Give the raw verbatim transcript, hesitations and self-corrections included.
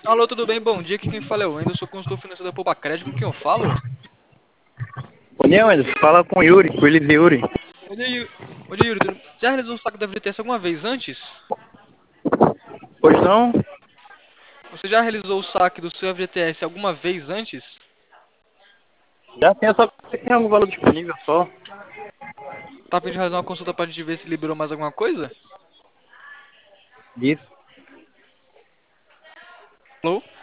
Alô, tudo bem? Bom dia, aqui quem fala é o Wendel, sou consultor financeiro da Poupa com quem eu falo? Bom dia, Wendel. Fala com o Yuri, com o Elis Yuri. Bom dia, Yu- Bom dia, Yuri. Tudo- Já realizou o saque da F G T S alguma vez antes? Pois não? Você já realizou o saque do seu F G T S alguma vez antes? Já tem, só que tem algum valor disponível só. Tá a fim de realizar uma consulta pra gente ver se liberou mais alguma coisa? Disso. Alô?